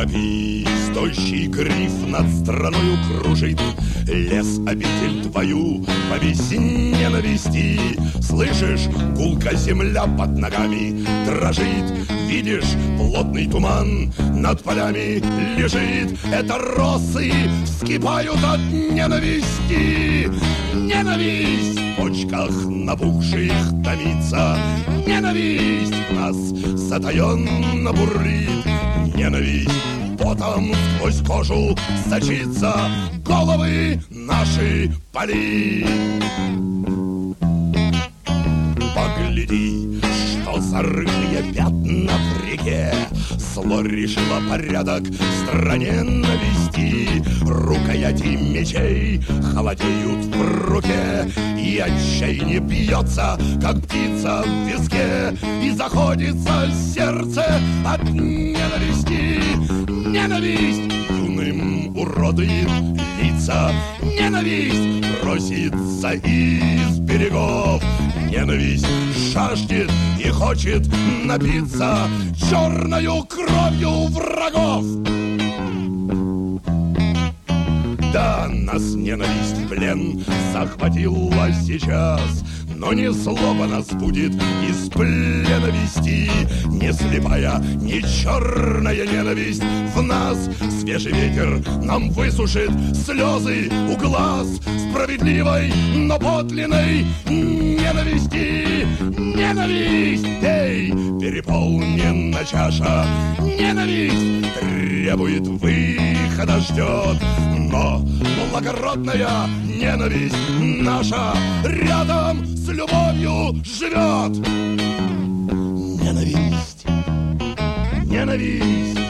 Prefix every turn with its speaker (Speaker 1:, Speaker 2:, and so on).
Speaker 1: торопись, тощий гриф над страною кружит. Лес обитель твою по весне навести. Слышишь, гулка земля под ногами дрожит. Видишь, плотный туман над полями лежит. Это росы вскипают от ненависти. Ненависть в почках набухших томится. Ненависть в нас затаенно бурлит. Ненависть потом сквозь кожу сочится, головы наши палит. Погляди, что за рыжие пятна в реке. Зло решило порядок в стране навести. Рукояти мечей холодеют в руке, и отчаяние бьется, как птица в виске, и заходится сердце от ненависти. Ненависть юным уродует лица. Ненависть просится из берегов. Ненависть жаждет и хочет напиться черною кровью врагов. Да, нас ненависть в плен захватила сейчас, но не злоба нас будет из плена вести. Не слепая, не черная ненависть в нас. Свежий ветер нам высушит слезы у глаз. Справедливой, но подлинной ненависти. Ненависть, эй, переполнена чаша. Ненависть требует выхода, ждет. Но благородная ненависть наша рядом с любовью живет. Ненависть, ненависть.